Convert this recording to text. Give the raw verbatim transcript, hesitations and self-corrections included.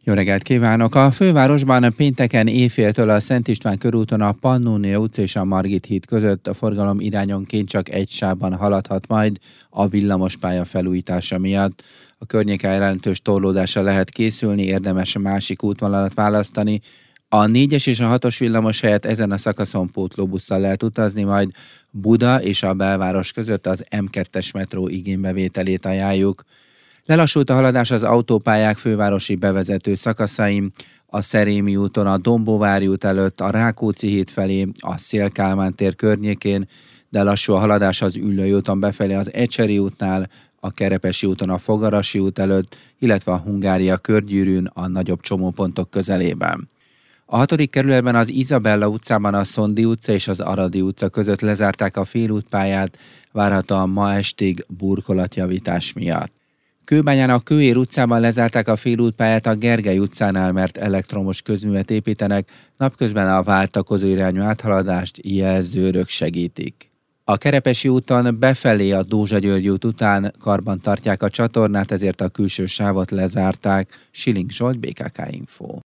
Jó reggelt kívánok! A fővárosban pénteken éjféltől a Szent István körúton a Pannónia utca és a Margit híd között a forgalom irányonként csak egy sávban haladhat majd a villamospálya felújítása miatt. A környéken jelentős torlódásra lehet készülni, érdemes másik útvonalat választani. A négyes és a hatos villamos helyett ezen a szakaszon pótlóbusszal lehet utazni, majd Buda és a belváros között az em kettes metró igénybevételét ajánljuk. Lelassult a haladás az autópályák fővárosi bevezető szakaszain, a Szerémi úton, a Dombóvári út előtt, a Rákóczi híd felé, a Széll-Kálmán tér környékén, de lassú a haladás az Üllői úton befelé az Ecseri útnál, a Kerepesi úton a Fogarasi út előtt, illetve a Hungária körgyűrűn a nagyobb csomópontok közelében. A hatodik kerületben az Izabella utcában a Szondi utca és az Aradi utca között lezárták a félútpályát, várhatóan ma estig burkolatjavítás miatt. Kőbányán a Kőér utcában lezárták a félútpályát a Gergely utcánál, mert elektromos közművet építenek, napközben a váltakozó irányú áthaladást jelzőrök segítik. A Kerepesi úton befelé a Dózsa-György út után karban tartják a csatornát, ezért a külső sávot lezárták. Siling Zsolt, bé ká ká Info.